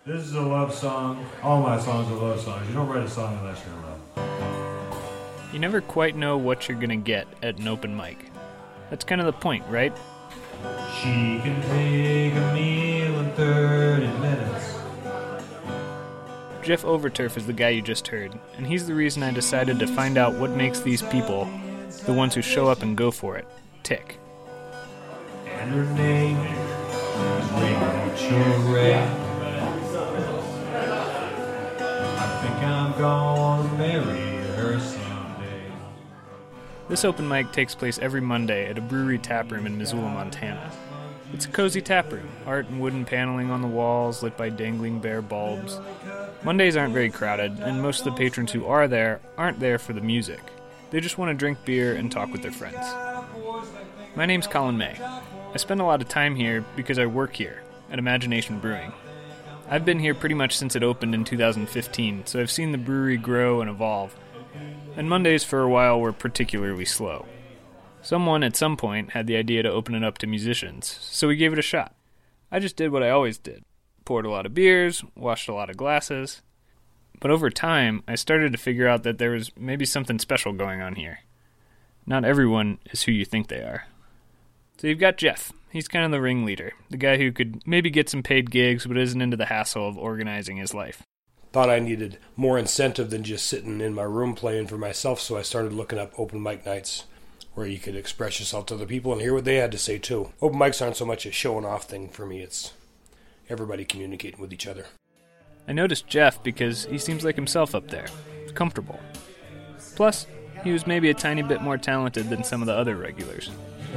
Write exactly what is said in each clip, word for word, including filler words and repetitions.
This is a love song. All my songs are love songs. You don't write a song unless you're in love. You never quite know what you're gonna get at an open mic. That's kind of the point, right? She can take a meal in thirty minutes. Jeff Overturf is the guy you just heard, and he's the reason I decided to find out what makes these people, the ones who show up and go for it, tick. And her name is Rachel Ray. I think I'm gonna marry her someday. This open mic takes place every Monday at a brewery taproom in Missoula, Montana. It's a cozy taproom, art and wooden paneling on the walls lit by dangling bare bulbs. Mondays aren't very crowded, and most of the patrons who are there aren't there for the music. They just want to drink beer and talk with their friends. My name's Colin May. I spend a lot of time here because I work here, at Imagination Brewing. I've been here pretty much since it opened in two thousand fifteen, so I've seen the brewery grow and evolve. And Mondays for a while were particularly slow. Someone at some point had the idea to open it up to musicians, so we gave it a shot. I just did what I always did. Poured a lot of beers, washed a lot of glasses. But over time, I started to figure out that there was maybe something special going on here. Not everyone is who you think they are. So you've got Jeff. He's kind of the ringleader, the guy who could maybe get some paid gigs but isn't into the hassle of organizing his life. Thought I needed more incentive than just sitting in my room playing for myself, so I started looking up open mic nights where you could express yourself to other people and hear what they had to say too. Open mics aren't so much a showing off thing for me, it's everybody communicating with each other. I noticed Jeff because he seems like himself up there, comfortable. Plus, he was maybe a tiny bit more talented than some of the other regulars.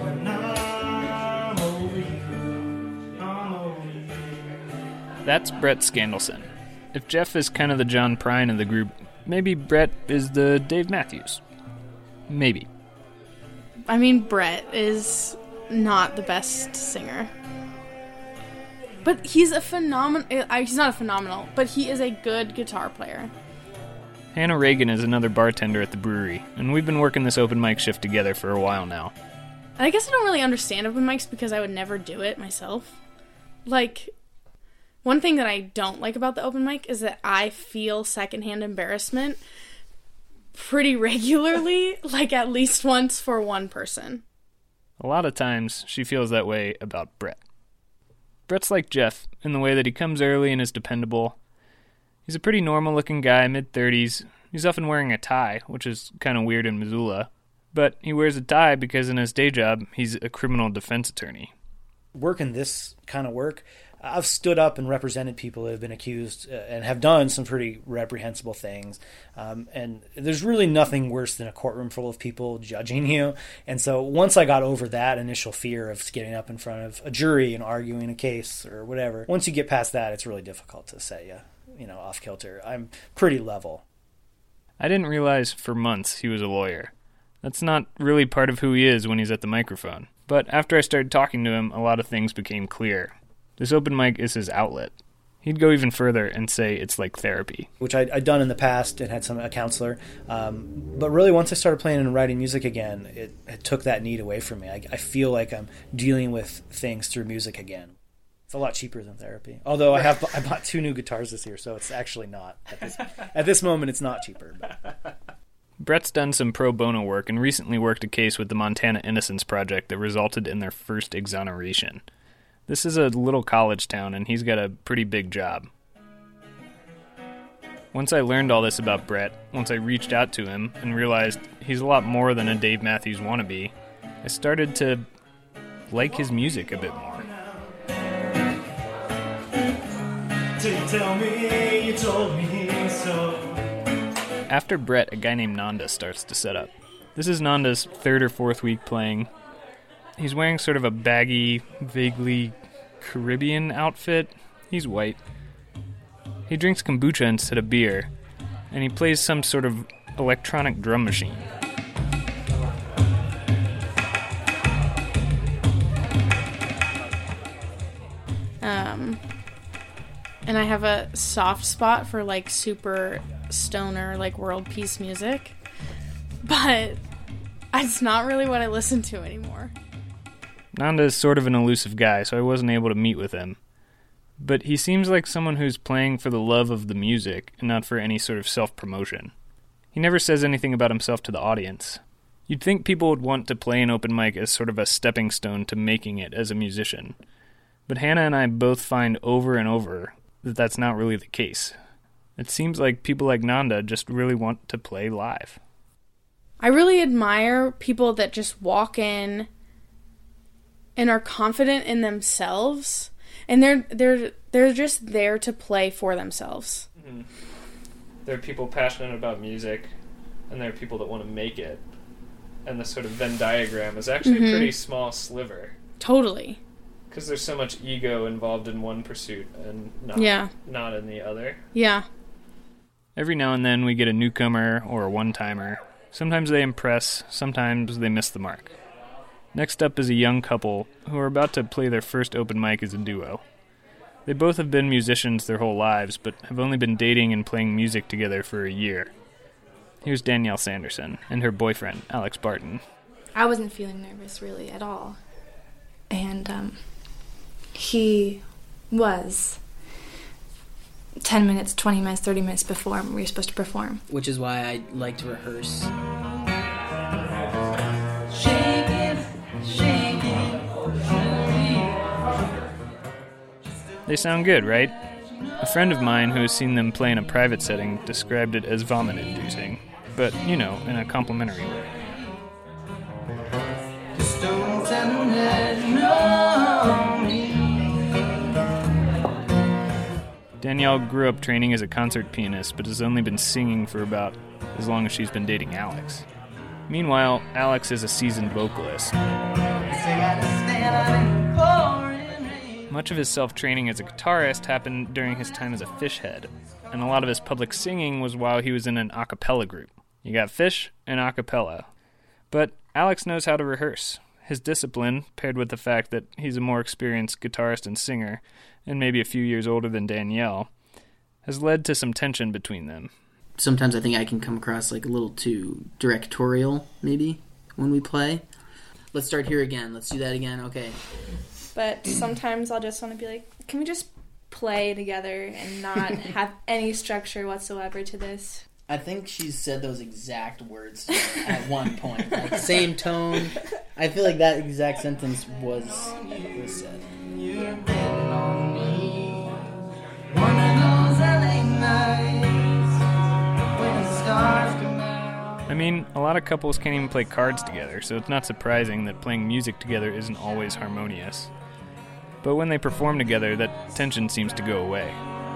That's Brett Scandelson. If Jeff is kind of the John Prine of the group, maybe Brett is the Dave Matthews. Maybe. I mean, Brett is not the best singer. But he's a phenomenal... He's not a phenomenal, but he is a good guitar player. Hannah Reagan is another bartender at the brewery, and we've been working this open mic shift together for a while now. And I guess I don't really understand open mics because I would never do it myself. Like, one thing that I don't like about the open mic is that I feel secondhand embarrassment pretty regularly, like at least once for one person. A lot of times, she feels that way about Brett. Brett's like Jeff in the way that he comes early and is dependable. He's a pretty normal-looking guy, mid-thirties. He's often wearing a tie, which is kind of weird in Missoula. But he wears a tie because in his day job, he's a criminal defense attorney. Working this kind of work, I've stood up and represented people that have been accused uh, and have done some pretty reprehensible things. Um, and there's really nothing worse than a courtroom full of people judging you. And so once I got over that initial fear of getting up in front of a jury and arguing a case or whatever, once you get past that, it's really difficult to set you, you know, off kilter. I'm pretty level. I didn't realize for months he was a lawyer. That's not really part of who he is when he's at the microphone. But after I started talking to him, a lot of things became clear. This open mic is his outlet. He'd go even further and say it's like therapy. Which I'd, I'd done in the past and had some a counselor. Um, but really, once I started playing and writing music again, it, it took that need away from me. I, I feel like I'm dealing with things through music again. It's a lot cheaper than therapy. Although I have I bought two new guitars this year, so it's actually not. At this, at this moment, it's not cheaper. But. Brett's done some pro bono work and recently worked a case with the Montana Innocence Project that resulted in their first exoneration. This is a little college town, and he's got a pretty big job. Once I learned all this about Brett, once I reached out to him and realized he's a lot more than a Dave Matthews wannabe, I started to like his music a bit more. Tell me you told me so. After Brett, a guy named Nanda starts to set up. This is Nanda's third or fourth week playing. He's wearing sort of a baggy, vaguely Caribbean outfit. He's white. He drinks kombucha instead of beer, and he plays some sort of electronic drum machine. Um, and I have a soft spot for, like, super stoner, like, world peace music. But it's not really what I listen to anymore. Nanda is sort of an elusive guy, so I wasn't able to meet with him. but he seems like someone who's playing for the love of the music and not for any sort of self-promotion. He never says anything about himself to the audience. You'd think people would want to play an open mic as sort of a stepping stone to making it as a musician. But Hannah and I both find over and over that that's not really the case. It seems like people like Nanda just really want to play live. I really admire people that just walk in and are confident in themselves, and they're they're they're just there to play for themselves. Mm-hmm. There are people passionate about music, and there are people that want to make it. And the sort of Venn diagram is actually mm-hmm. a pretty small sliver. Totally. Because there's so much ego involved in one pursuit and not, yeah. not in the other. Yeah. Every now and then we get a newcomer or a one-timer. Sometimes they impress, sometimes they miss the mark. Next up is a young couple who are about to play their first open mic as a duo. They both have been musicians their whole lives, but have only been dating and playing music together for a year. Here's Danielle Sanderson and her boyfriend, Alex Barton. I wasn't feeling nervous, really, at all. And, um... he was ten minutes, twenty minutes, thirty minutes before we were supposed to perform. Which is why I like to rehearse. Shake it, shake it. They sound good, right? A friend of mine who has seen them play in a private setting described it as vomit-inducing, but, you know, in a complimentary way. Just don't tell them that you know me. Danielle grew up training as a concert pianist, but has only been singing for about as long as she's been dating Alex. Meanwhile, Alex is a seasoned vocalist. Much of his self-training as a guitarist happened during his time as a Fish head, and a lot of his public singing was while he was in an a cappella group. You got Fish and a cappella. But Alex knows how to rehearse. His discipline, paired with the fact that he's a more experienced guitarist and singer, and maybe a few years older than Danielle, has led to some tension between them. Sometimes I think I can come across like a little too directorial, maybe, when we play. Let's start here again. Let's do that again. Okay. But sometimes I'll just want to be like, can we just play together and not have any structure whatsoever to this? I think she's said those exact words at one point. Like, same tone. I feel like that exact sentence was, was said. You've been on me. One of those L A nights when the stars come out. I mean, a lot of couples can't even play cards together, so it's not surprising that playing music together isn't always harmonious. But when they perform together, that tension seems to go away.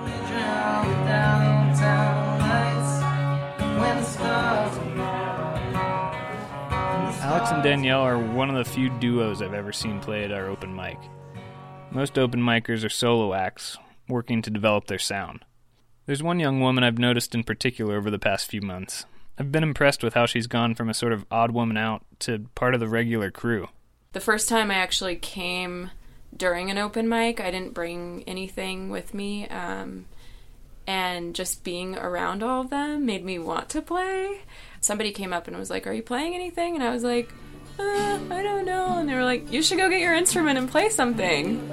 Alex and Danielle are one of the few duos I've ever seen play at our open mic. Most open micers are solo acts, working to develop their sound. There's one young woman I've noticed in particular over the past few months. I've been impressed with how she's gone from a sort of odd woman out to part of the regular crew. The first time I actually came during an open mic, I didn't bring anything with me, um, and just being around all of them made me want to play. Somebody came up and was like, "Are you playing anything?" And I was like, uh, I don't know. And they were like, "You should go get your instrument and play something."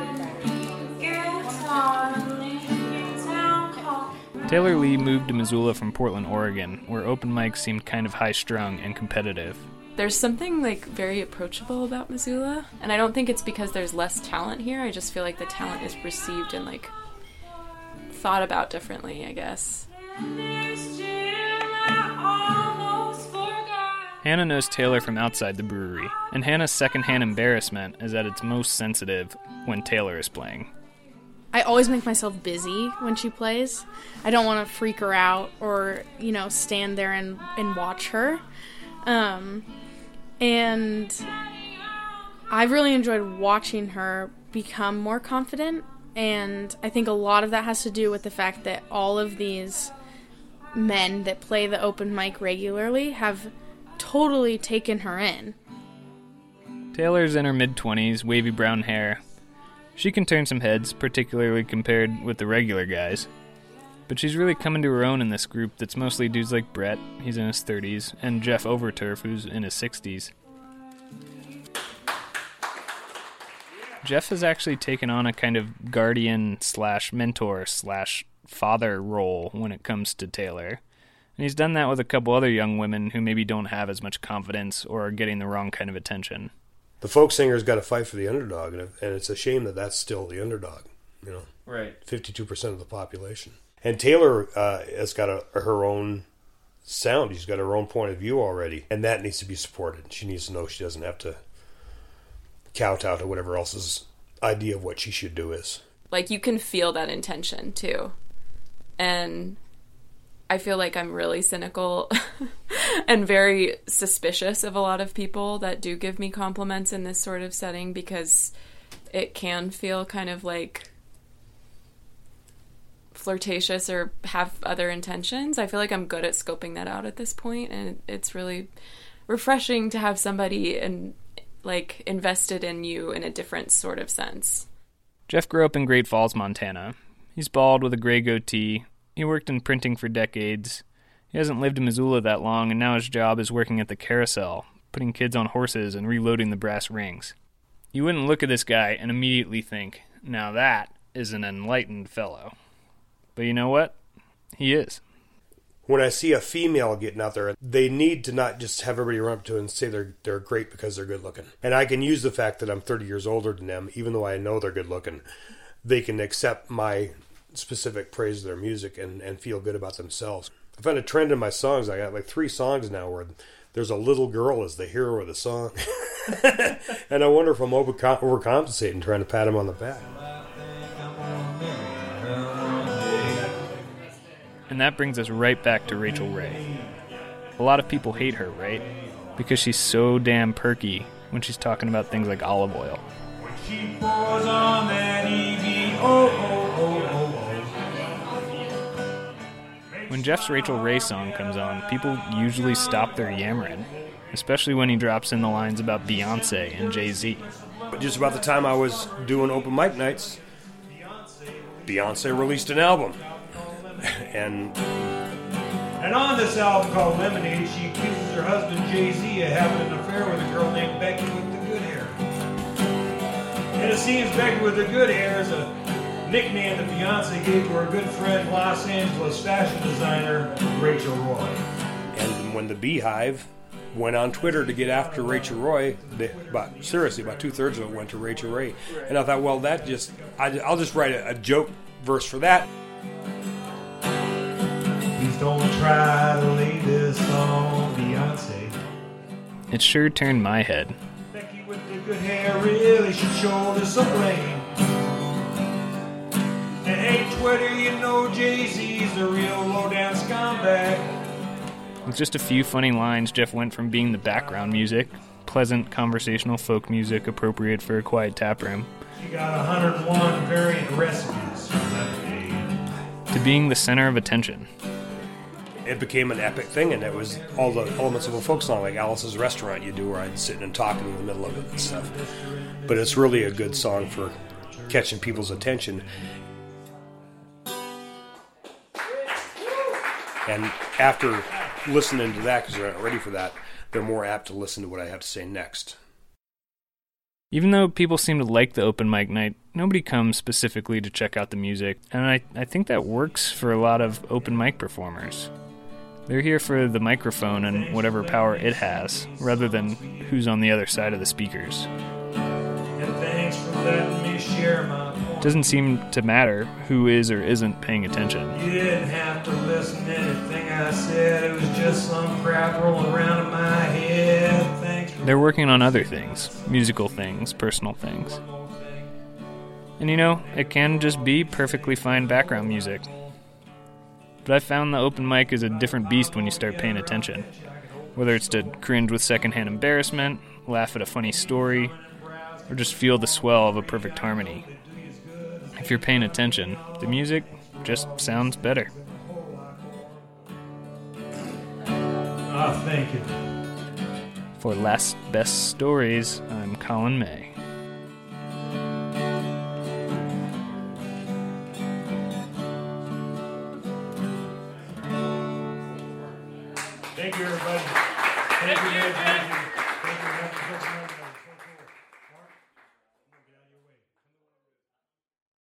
Taylor Lee moved to Missoula from Portland, Oregon, where open mics seemed kind of high-strung and competitive. There's something, like, very approachable about Missoula, and I don't think it's because there's less talent here. I just feel like the talent is perceived and, like, thought about differently, I guess. Hannah knows Taylor from outside the brewery, and Hannah's secondhand embarrassment is at its most sensitive when Taylor is playing. I always make myself busy when she plays. I don't want to freak her out or, you know, stand there and, and watch her. Um, and I've really enjoyed watching her become more confident, and I think a lot of that has to do with the fact that all of these men that play the open mic regularly have totally taken her in. Taylor's in her mid-twenties, wavy brown hair. She can turn some heads, particularly compared with the regular guys. But she's really coming to her own in this group that's mostly dudes like Brett, he's in his thirties, and Jeff Overturf, who's in his sixties. Jeff has actually taken on a kind of guardian slash mentor slash father role when it comes to Taylor. And he's done that with a couple other young women who maybe don't have as much confidence or are getting the wrong kind of attention. The folk singer's got to fight for the underdog, and it's a shame that that's still the underdog, you know. Right. fifty-two percent of the population. And Taylor uh, has got a, her own sound. She's got her own point of view already, and that needs to be supported. She needs to know she doesn't have to kowtow to whatever else's idea of what she should do is. Like, you can feel that intention, too. And I feel like I'm really cynical and very suspicious of a lot of people that do give me compliments in this sort of setting, because it can feel kind of like flirtatious or have other intentions. I feel like I'm good at scoping that out at this point, and it's really refreshing to have somebody and like invested in you in a different sort of sense. Jeff grew up in Great Falls, Montana. He's bald with a gray goatee. He worked in printing for decades. He hasn't lived in Missoula that long, and now his job is working at the carousel, putting kids on horses and reloading the brass rings. You wouldn't look at this guy and immediately think, now that is an enlightened fellow. But you know what? He is. When I see a female getting out there, they need to not just have everybody run up to and say they're they're great because they're good looking. And I can use the fact that I'm thirty years older than them, even though I know they're good looking. They can accept my specific praise of their music and, and feel good about themselves. I found a trend in my songs. I got like three songs now where there's a little girl as the hero of the song. And I wonder if I'm over- overcompensating, trying to pat him on the back. And that brings us right back to Rachel Ray. A lot of people hate her, right? Because she's so damn perky when she's talking about things like olive oil. When she pours on that E V, oh, oh, oh, oh, oh. When Jeff's Rachel Ray song comes on, people usually stop their yammering, especially when he drops in the lines about Beyonce and Jay-Z. But just about the time I was doing open mic nights, Beyonce released an album. And And on this album called Lemonade, she accuses her husband Jay-Z of having an affair with a girl named Becky with the good hair. And it seems Becky with the good hair is a nickname that Beyonce gave to her good friend, Los Angeles fashion designer Rachel Roy. and when the Beehive went on Twitter to get after Rachel Roy, they, about, seriously, about two-thirds of it went to Rachel Ray. And I thought, well, that just, I, I'll just write a, a joke verse for that. Please don't try to lay this on Beyonce. It sure turned my head. Becky with the good hair really should shoulder some blame. And hey, Twitter, you know Jay-Z's the real low-down scumbag. With just a few funny lines, Jeff went from being the background music, pleasant conversational folk music appropriate for a quiet tap room, You got one hundred one variant recipes for lemonade. to being the center of attention. It became an epic thing, and it was all the elements of a folk song, like Alice's Restaurant you do, where I'd sit and talk in the middle of it and stuff. But it's really a good song for catching people's attention. And after listening to that, because they're not ready for that, they're more apt to listen to what I have to say next. Even though people seem to like the open mic night, nobody comes specifically to check out the music, and I, I think that works for a lot of open mic performers. They're here for the microphone and whatever power it has, rather than who's on the other side of the speakers. And thanks for letting me share my point. It doesn't seem to matter who is or isn't paying attention. You didn't have to listen to anything I said. It was just some crap rolling around in my head. Thanks for They're working on other things, musical things, personal things. And you know, it can just be perfectly fine background music. But I've found the open mic is a different beast when you start paying attention. Whether it's to cringe with secondhand embarrassment, laugh at a funny story, or just feel the swell of a perfect harmony. If you're paying attention, the music just sounds better. Oh, thank you. For Last Best Stories, I'm Colin May. Thank you, everybody. Thank you, guys. Thank you.